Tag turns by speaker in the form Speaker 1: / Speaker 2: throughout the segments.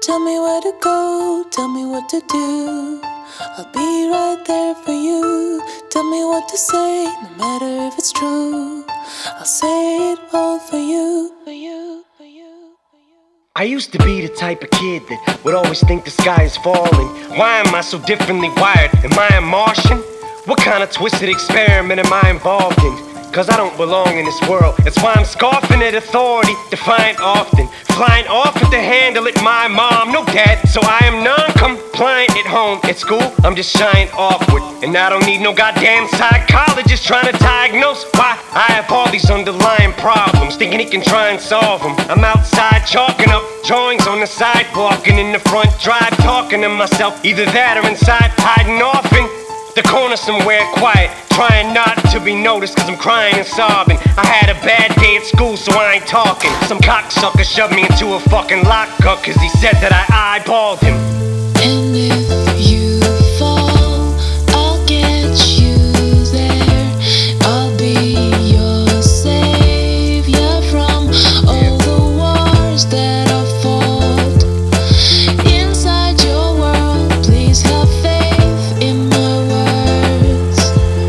Speaker 1: Tell me where to go, tell me what to do. I'll be right there for you. Tell me what to say, no matter if it's true. I'll say it all for you, for you, for you, for you.
Speaker 2: I used to be the type of kid that would always think the sky is falling. Why am I so differently wired? Am I a Martian? What kind of twisted experiment am I involved in? Cause I don't belong in this world. That's why I'm scoffing at authority, defiant often. Flying off at the handle at my mom, no dad. So I am non-compliant at home. At school, I'm just shying awkward. And I don't need no goddamn psychologist trying to diagnose why I have all these underlying problems, thinking he can try and solve them. I'm outside chalking up drawings on the sidewalk, and in the front drive talking to myself. Either that or inside hiding off in the corner somewhere quiet, trying not to be noticed cause I'm crying and sobbing. I had a bad day at school so I ain't talking. Some cocksucker shoved me into a fucking lockup cause he said that I eyeballed him.
Speaker 1: And if you fall, I'll get you there. I'll be your savior from all the wars that I've fought. Inside your world, please have faith in my words.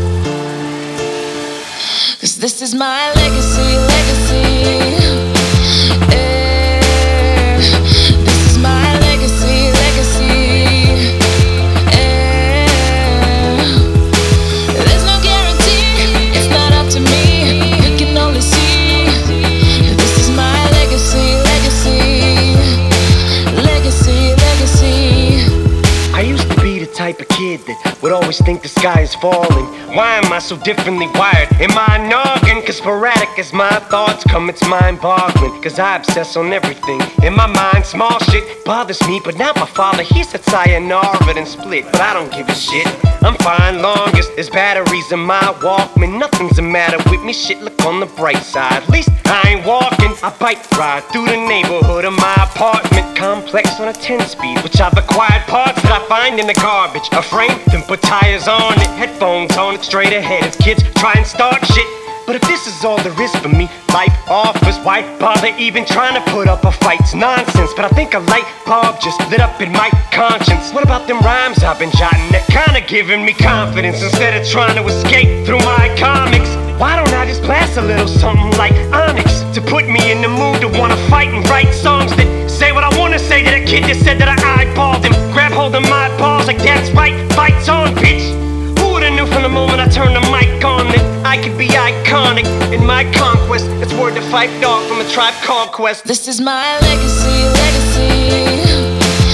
Speaker 1: Cause this is my legacy, legacy. This is my legacy, legacy. There's no guarantee, it's not up to me. You can only see. This is my legacy, legacy. Legacy, legacy.
Speaker 2: I used to be the type of kid that would always think the sky is falling. Why am I so differently wired? Am I a noggin? Cause sporadic as my thoughts come, it's mind-boggling. Cause I obsess on everything. In my mind, small shit bothers me, but not my father. He said sayonara and split, but I don't give a shit. I'm fine longest, there's batteries in my Walkman. Nothing's the matter with me, shit, look on the bright side. At least I ain't walking, I bike ride through the neighborhood of my apartment complex on a 10-speed, which I've acquired parts that I find in the garbage. A frame, then put tires on it, headphones on it, straight ahead as kids try and start shit. But if this is all there is for me, life offers, why bother even trying to put up a fight? It's nonsense, but I think a light bulb just lit up in my conscience. What about them rhymes I've been jotting that kinda giving me confidence instead of trying to escape through my comics? Why don't I just blast a little something like Onyx to put me in the mood to wanna fight and write songs that say what I wanna say to that kid that said that I eyeballed him? Grab hold of my balls like that's right, fight's on, bitch. Who would've knew from the moment I turned the mic on that I could be iconic in my conquest? It's word to Phife Dawg from a Tribe Called Quest.
Speaker 1: This is my legacy, legacy.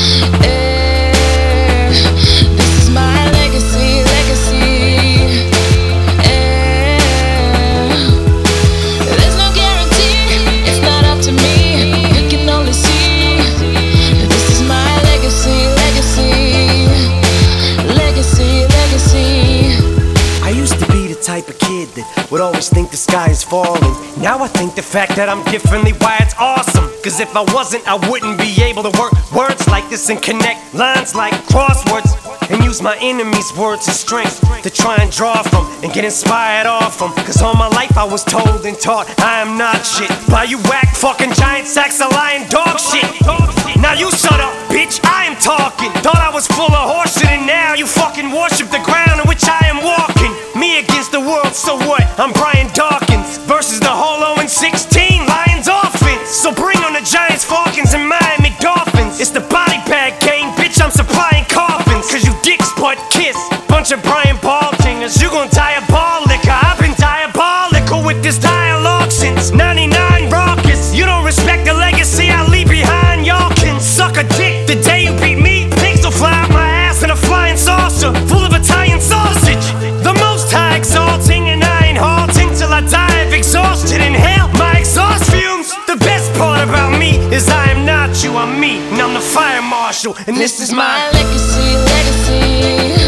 Speaker 1: This is my legacy, legacy. There's no guarantee, it's not up to me. You can only see. This is my legacy, legacy. Legacy, legacy.
Speaker 2: I used to be the type of kid that would always think the sky is falling. Now I think the fact that I'm differently wired's awesome. Cause if I wasn't, I wouldn't be able to work words like this and connect lines like crosswords, and use my enemies' words as strength to try and draw from and get inspired off them. Cause all my life I was told and taught I am not shit by you whack fucking giant sacks of lying dog shit. Now you shut up, bitch, I am talking. Thought I was full of horseshit and now you fucking worship the ground on which I am walking. Me against the world, so what? I'm Brian Dawkins versus the Holo and 16 Lions offense. So bring on the Giants, Falcons, and Miami Dolphins. It's the body bag game, bitch, I'm supplying coffins. Cause you dicks butt kiss, bunch of Brian Baltingers. You gon' diabolical, I've been diabolical with this dialogue since 99 raucous. You don't respect the legacy I leave behind, y'all can suck a dick. The day you beat me, pigs will fly out my ass in a flying saucer full of Italian sausage. The most high exalting, and I ain't halting till I die of exhaustion. Inhale my exhaust fumes. The best part about me is I am not you, I'm me, and I'm the fire marshal, and this is my
Speaker 1: legacy, legacy.